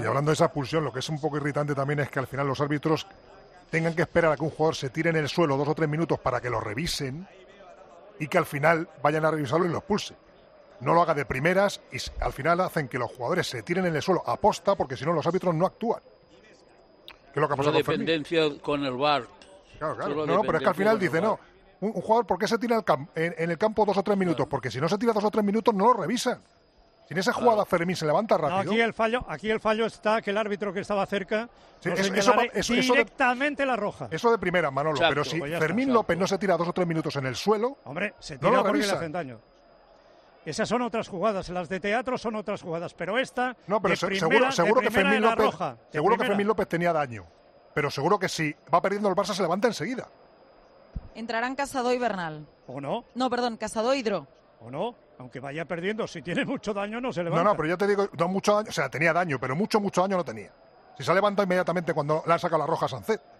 Y hablando de esa expulsión, lo que es un poco irritante también es que al final los árbitros tengan que esperar a que un jugador se tire en el suelo 2 o 3 minutos para que lo revisen y que al final vayan a revisarlo y lo expulsen. No lo haga de primeras y al final hacen que los jugadores se tiren en el suelo a posta porque si no los árbitros no actúan. ¿Qué es lo que ha pasado con Fermín? Dependencia con el VAR. Claro. No, pero es que al final dice, no, un jugador, ¿por qué se tira en el campo 2 o 3 minutos? Porque si no se tira 2 o 3 minutos no lo revisan. Si en esa jugada Fermín se levanta rápido... No, aquí el fallo está que el árbitro que estaba cerca eso directamente la roja. Eso de primera, Manolo. Exacto, pero si Fermín López no se tira 2 o 3 minutos en el suelo... Hombre, se tira porque le hacen daño. Esas son otras jugadas, las de teatro son otras jugadas, pero esta... No, pero seguro que Fermín López tenía daño. Pero seguro que si va perdiendo el Barça se levanta enseguida. Entrarán Casado y Bernal. ¿O no? No, perdón, Casado y Hidro. ¿O no? Aunque vaya perdiendo, si tiene mucho daño no se levanta. No, pero yo te digo, no mucho daño, o sea, tenía daño, pero mucho daño no tenía. Si se ha levantado inmediatamente cuando le han sacado la roja a Sancet.